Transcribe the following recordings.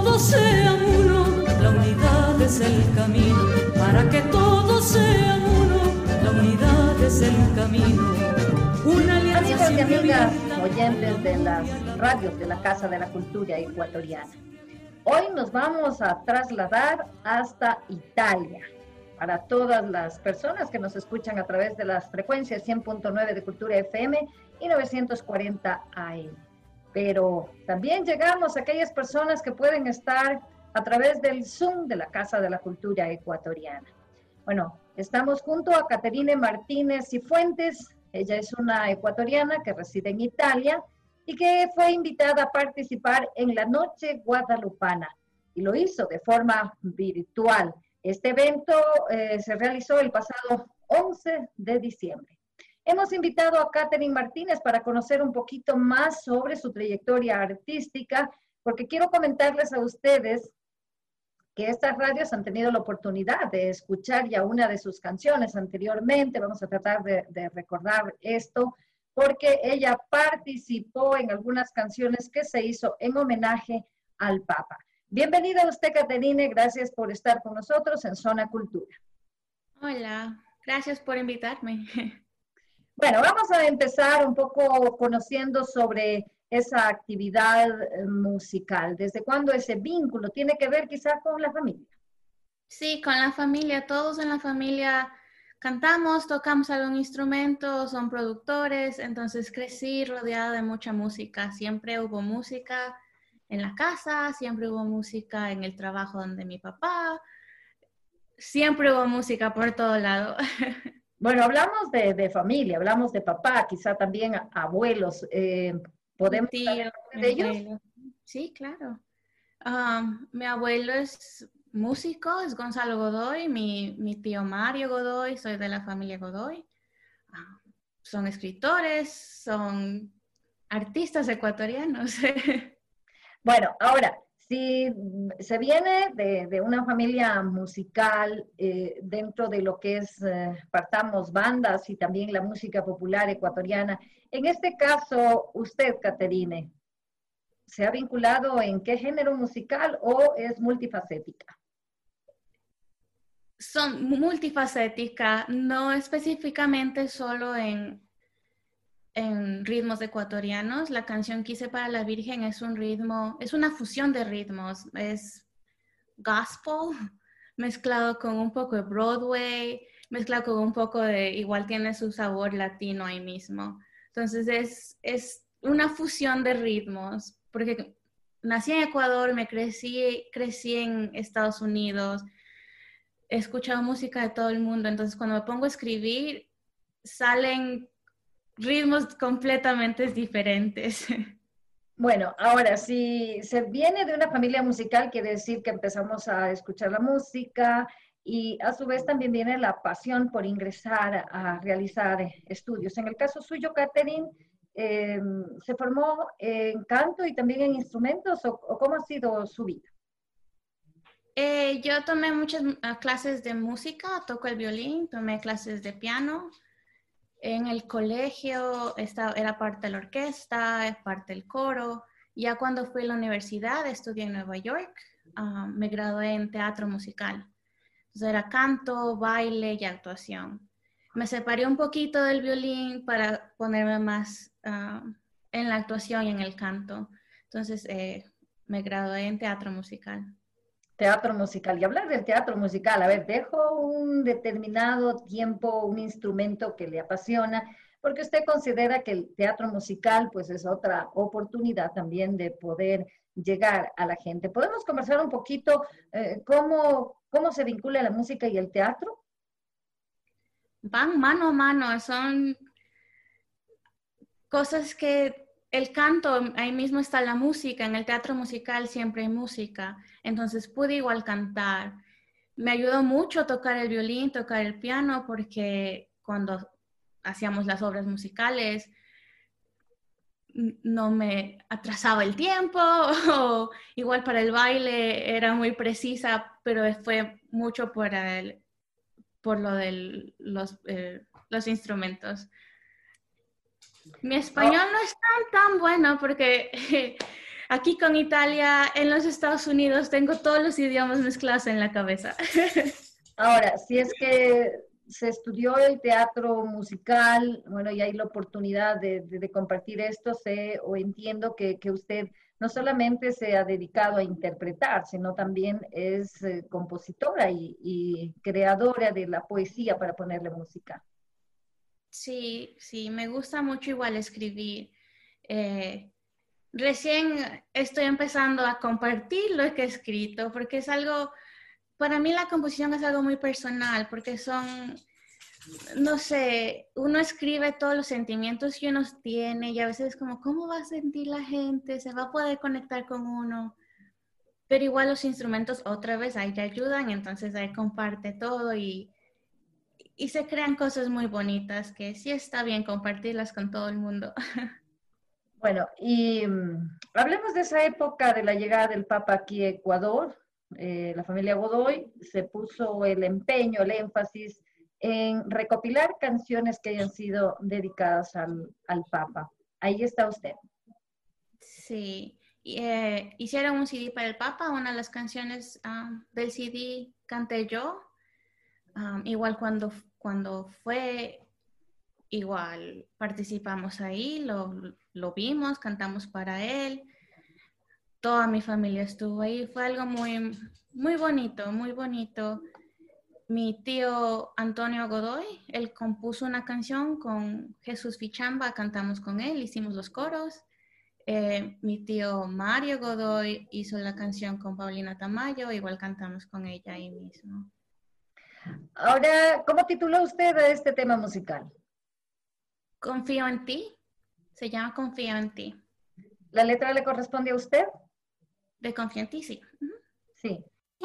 todos sean uno, la unidad es el camino. Para que todos sean uno, la unidad es el camino. Una alianza. Amigos y amigas, oyentes de las radios de la Casa de la Cultura Ecuatoriana. Hoy nos vamos a trasladar hasta Italia. Para todas las personas que nos escuchan a través de las frecuencias 100.9 de Cultura FM y 940 AM. Pero también llegamos a aquellas personas que pueden estar a través del Zoom de la Casa de la Cultura Ecuatoriana. Bueno, estamos junto a Caterine Martínez Cifuentes. Ella es una ecuatoriana que reside en Italia y que fue invitada a participar en la Noche Guadalupana y lo hizo de forma virtual. Este evento se realizó el pasado 11 de diciembre. Hemos invitado a Caterine Martínez para conocer un poquito más sobre su trayectoria artística, porque quiero comentarles a ustedes que estas radios han tenido la oportunidad de escuchar ya una de sus canciones anteriormente. Vamos a tratar de recordar esto, porque ella participó en algunas canciones que se hizo en homenaje al Papa. Bienvenida a usted, Caterine, gracias por estar con nosotros en Zona Cultura. Hola, gracias por invitarme. Bueno, vamos a empezar un poco conociendo sobre esa actividad musical. ¿Desde cuándo ese vínculo tiene que ver quizá con la familia? Sí, con la familia, todos en la familia cantamos, tocamos algún instrumento, son productores, entonces crecí rodeada de mucha música. Siempre hubo música en la casa, siempre hubo música en el trabajo donde mi papá, siempre hubo música por todo lado. Bueno, hablamos de familia, hablamos de papá, quizá también abuelos. ¿Podemos hablar de ellos? Sí, claro. Mi abuelo es músico, es Gonzalo Godoy, mi tío Mario Godoy, soy de la familia Godoy. Son escritores, son artistas ecuatorianos. Bueno, ahora, si se viene de una familia musical, dentro de lo que es, partamos bandas y también la música popular ecuatoriana, en este caso, usted, Caterine, ¿se ha vinculado en qué género musical o es multifacética? Son multifacéticas, no específicamente solo en ritmos ecuatorianos. La canción que hice para la Virgen es un ritmo, es una fusión de ritmos, es gospel mezclado con un poco de Broadway, mezclado con un poco de, igual tiene su sabor latino ahí mismo. Entonces es una fusión de ritmos, porque nací en Ecuador, crecí en Estados Unidos, he escuchado música de todo el mundo, entonces cuando me pongo a escribir, salen ritmos completamente diferentes. Bueno, ahora, si se viene de una familia musical, quiere decir que empezamos a escuchar la música y a su vez también viene la pasión por ingresar a realizar estudios. En el caso suyo, Caterine, ¿se formó en canto y también en instrumentos o cómo ha sido su vida? Yo tomé muchas clases de música, toco el violín, tomé clases de piano. En el colegio era parte de la orquesta, parte del coro. Ya cuando fui a la universidad, estudié en Nueva York, me gradué en teatro musical. Entonces era canto, baile y actuación. Me separé un poquito del violín para ponerme más en la actuación y en el canto. Entonces me gradué en teatro musical. Teatro musical. Y hablar del teatro musical, a ver, dejo un determinado tiempo, un instrumento que le apasiona, porque usted considera que el teatro musical, pues es otra oportunidad también de poder llegar a la gente. ¿Podemos conversar un poquito cómo se vincula la música y el teatro? Van mano a mano, son cosas que el canto, ahí mismo está la música, en el teatro musical siempre hay música, entonces pude igual cantar. Me ayudó mucho tocar el violín, tocar el piano, porque cuando hacíamos las obras musicales no me atrasaba el tiempo, o igual para el baile era muy precisa, pero fue mucho por lo de los instrumentos. Mi español no es tan bueno porque aquí con Italia, en los Estados Unidos, tengo todos los idiomas mezclados en la cabeza. Ahora, si es que se estudió el teatro musical, bueno, y hay la oportunidad de compartir esto, sé o entiendo que usted no solamente se ha dedicado a interpretar, sino también es compositora y creadora de la poesía para ponerle música. Sí, sí, me gusta mucho igual escribir. Recién estoy empezando a compartir lo que he escrito, porque es algo, para mí la composición es algo muy personal, porque son, no sé, uno escribe todos los sentimientos que uno tiene y a veces es como, ¿cómo va a sentir la gente? ¿Se va a poder conectar con uno? Pero igual los instrumentos otra vez ahí te ayudan, entonces ahí comparte todo y se crean cosas muy bonitas que sí está bien compartirlas con todo el mundo. Bueno, y hablemos de esa época de la llegada del Papa aquí a Ecuador. La familia Godoy se puso el empeño, el énfasis en recopilar canciones que hayan sido dedicadas al Papa. Ahí está usted. Sí, hicieron un CD para el Papa, una de las canciones del CD canté yo. Igual cuando fue, igual participamos ahí, lo vimos, cantamos para él. Toda mi familia estuvo ahí, fue algo muy, muy bonito, muy bonito. Mi tío Antonio Godoy, él compuso una canción con Jesús Fichamba, cantamos con él, hicimos los coros. Mi tío Mario Godoy hizo la canción con Paulina Tamayo, igual cantamos con ella ahí mismo. Ahora, ¿cómo tituló usted a este tema musical? Confío en ti, se llama Confío en ti. ¿La letra le corresponde a usted? De Confío en ti, sí. Sí.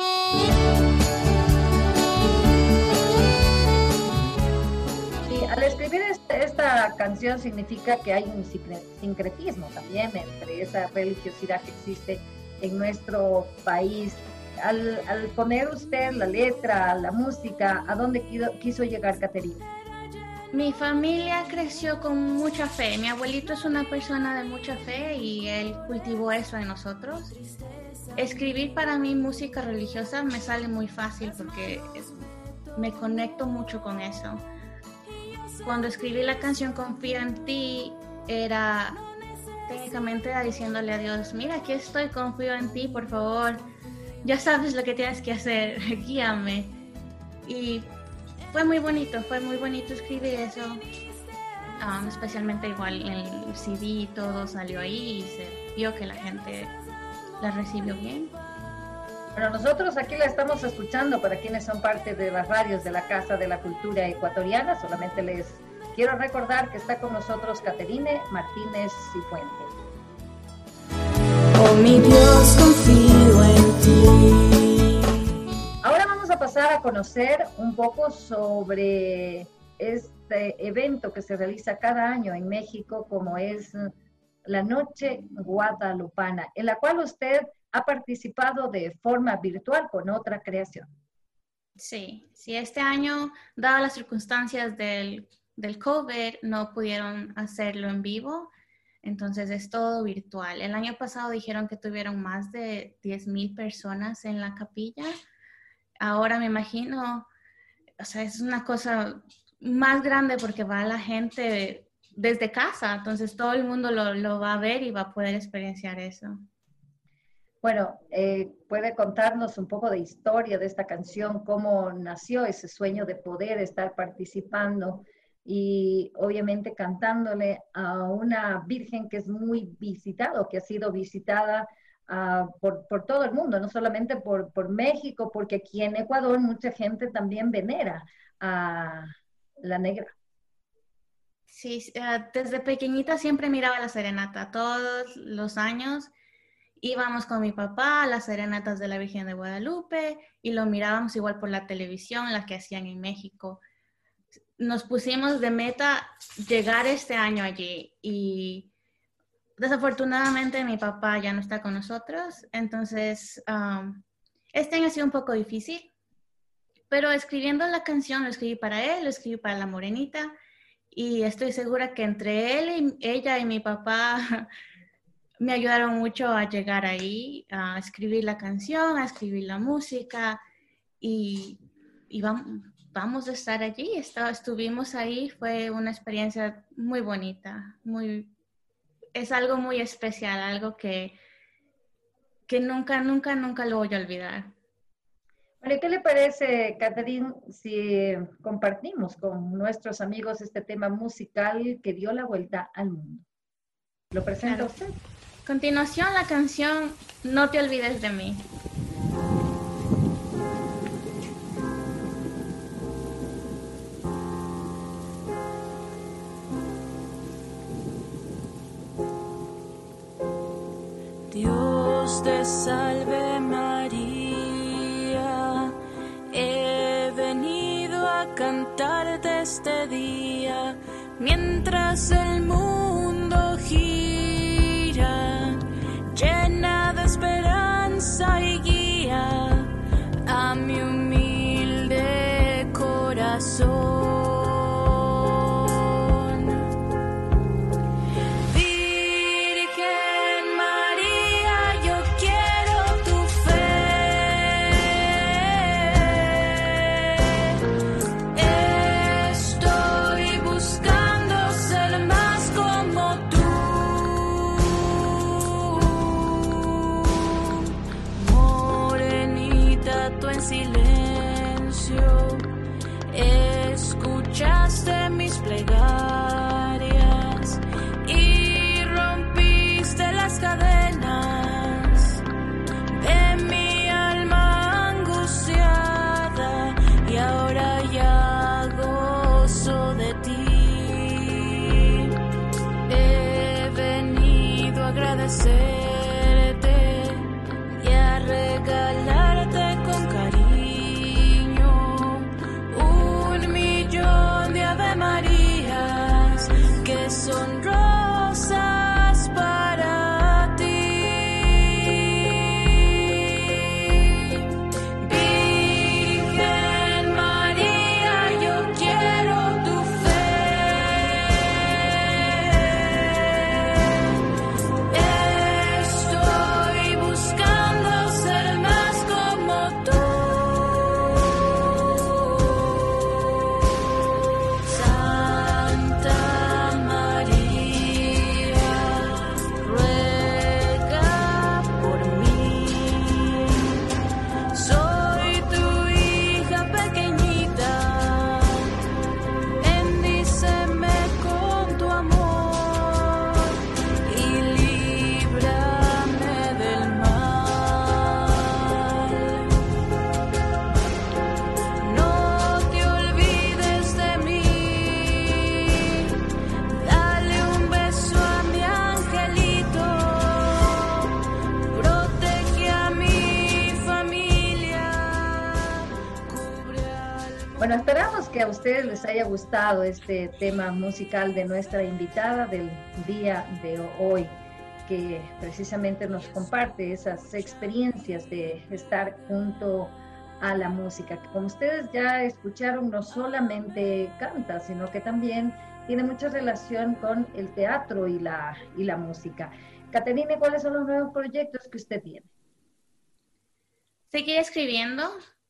Y al escribir esta canción significa que hay un sincretismo también entre esa religiosidad que existe en nuestro país. Al poner usted la letra, la música, ¿a dónde quiso llegar Caterina? Mi familia creció con mucha fe. Mi abuelito es una persona de mucha fe y él cultivó eso en nosotros. Escribir para mí música religiosa me sale muy fácil porque me conecto mucho con eso. Cuando escribí la canción Confío en ti, técnicamente era diciéndole a Dios, mira, aquí estoy, confío en ti, por favor. Ya sabes lo que tienes que hacer, guíame. Y fue muy bonito escribir eso. Especialmente igual en el CD y todo salió ahí y se vio que la gente la recibió bien. Bueno, nosotros aquí la estamos escuchando para quienes son parte de las radios de la Casa de la Cultura Ecuatoriana. Solamente les quiero recordar que está con nosotros Caterine Martínez Cifuentes. Oh mi Dios, confío en ti. Ahora vamos a pasar a conocer un poco sobre este evento que se realiza cada año en México, como es la Noche Guadalupana, en la cual usted ha participado de forma virtual con otra creación. Sí, este año, dadas las circunstancias del COVID, no pudieron hacerlo en vivo, entonces es todo virtual. El año pasado dijeron que tuvieron más de 10,000 personas en la capilla. Ahora me imagino, o sea, es una cosa más grande porque va la gente desde casa, entonces todo el mundo lo va a ver y va a poder experienciar eso. Bueno, ¿puede contarnos un poco de historia de esta canción? ¿Cómo nació ese sueño de poder estar participando y obviamente cantándole a una virgen que es muy visitada, que ha sido visitada por todo el mundo, no solamente por México, porque aquí en Ecuador mucha gente también venera a la negra? Sí, desde pequeñita siempre miraba la serenata, todos los años. Íbamos con mi papá a las serenatas de la Virgen de Guadalupe y lo mirábamos igual por la televisión, la que hacían en México. Nos pusimos de meta llegar este año allí y desafortunadamente mi papá ya no está con nosotros, entonces este año ha sido un poco difícil, pero escribiendo la canción lo escribí para él, lo escribí para la morenita y estoy segura que entre él y ella y mi papá me ayudaron mucho a llegar ahí, a escribir la canción, a escribir la música y vamos a estar allí. Estuvimos ahí, fue una experiencia muy bonita, es algo muy especial, algo que nunca lo voy a olvidar. Bueno, ¿y qué le parece, Catherine, si compartimos con nuestros amigos este tema musical que dio la vuelta al mundo? ¿Lo presenta Claro. usted? A continuación, la canción No te olvides de mí. Dios te salve María, he venido a cantarte este día, mientras el mundo gira, llena de esperanza y guía a mi humilde corazón. Escuchaste mis plegarias y rompiste las cadenas de mi alma angustiada, y ahora ya gozo de ti. He venido a agradecerte y a regalarte con cariño Ave Marías, que son rosas para ti. Virgen María, yo quiero tu fe. Estoy buscando ser más como tú. Bueno, esperamos que a ustedes les haya gustado este tema musical de nuestra invitada del día de hoy, que precisamente nos comparte esas experiencias de estar junto a la música, que como ustedes ya escucharon, no solamente canta, sino que también tiene mucha relación con el teatro y la música. Caterine, ¿cuáles son los nuevos proyectos que usted tiene? Seguir escribiendo.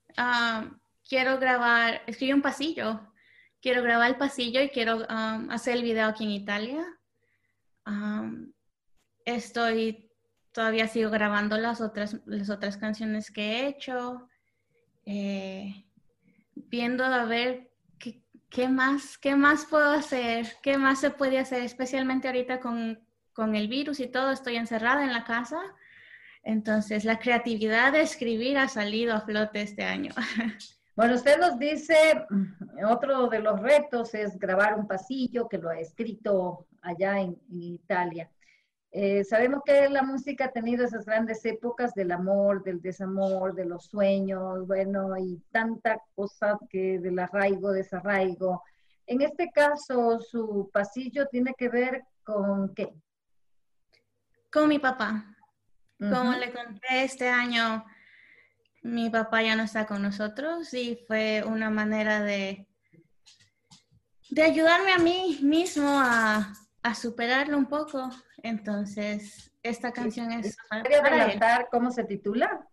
Escribí un pasillo. Quiero grabar el pasillo y quiero hacer el video aquí en Italia. Todavía sigo grabando las otras canciones que he hecho. Viendo a ver qué más puedo hacer, qué más se puede hacer, especialmente ahorita con el virus y todo, estoy encerrada en la casa. Entonces, la creatividad de escribir ha salido a flote este año. Bueno, usted nos dice, otro de los retos es grabar un pasillo, que lo ha escrito allá en Italia. Sabemos que la música ha tenido esas grandes épocas del amor, del desamor, de los sueños, bueno, y tanta cosa que del arraigo, desarraigo. En este caso, su pasillo tiene que ver con ¿qué? Con mi papá. Como le conté, este año mi papá ya no está con nosotros y fue una manera de ayudarme a mí mismo a a superarlo un poco. Entonces, esta canción es ¿Podría para él. adelantar cómo se titula?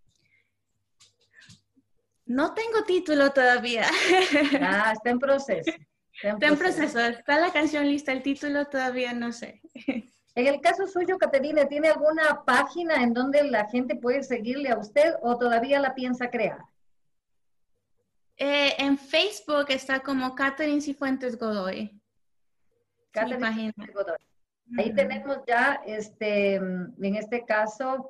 No tengo título todavía. Ah, está en proceso. Está en proceso. Está la canción lista, el título todavía no sé. En el caso suyo, Caterina, ¿tiene alguna página en donde la gente puede seguirle a usted o todavía la piensa crear? En Facebook está como Catherine Cifuentes Godoy. Catherine Cifuentes Godoy. Ahí tenemos ya, en este caso,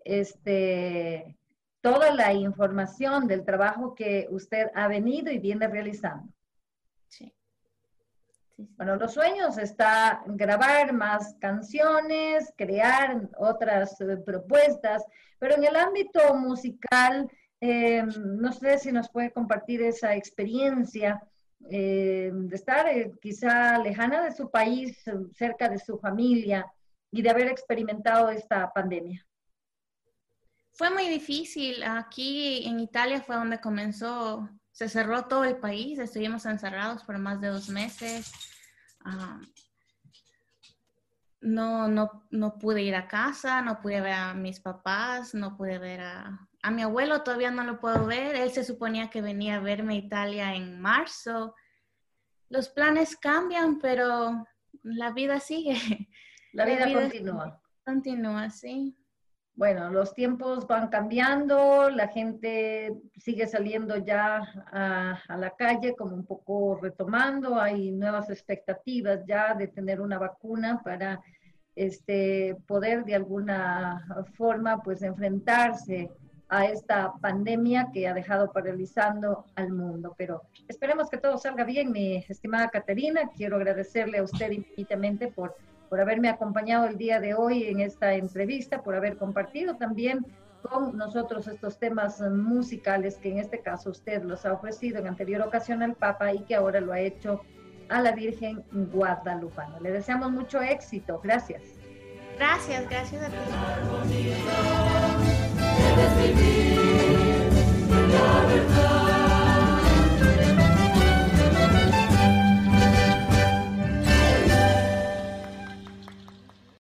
toda la información del trabajo que usted ha venido y viene realizando. Sí. Bueno, los sueños está grabar más canciones, crear otras propuestas, pero en el ámbito musical, no sé si nos puede compartir esa experiencia de estar quizá lejana de su país, cerca de su familia y de haber experimentado esta pandemia. Fue muy difícil. Aquí en Italia fue donde comenzó, se cerró todo el país, estuvimos encerrados por más de 2 meses. No pude ir a casa, no pude ver a mis papás, no pude ver a mi abuelo, todavía no lo puedo ver. Él se suponía que venía a verme a Italia en marzo. Los planes cambian, pero la vida sigue. La vida continúa. Continúa, sí. Bueno, los tiempos van cambiando, la gente sigue saliendo ya a la calle como un poco retomando, hay nuevas expectativas ya de tener una vacuna para poder de alguna forma pues enfrentarse a esta pandemia que ha dejado paralizando al mundo. Pero esperemos que todo salga bien, mi estimada Caterina. Quiero agradecerle a usted infinitamente por haberme acompañado el día de hoy en esta entrevista, por haber compartido también con nosotros estos temas musicales que en este caso usted los ha ofrecido en anterior ocasión al Papa y que ahora lo ha hecho a la Virgen Guadalupana. Le deseamos mucho éxito. Gracias. Gracias a ti.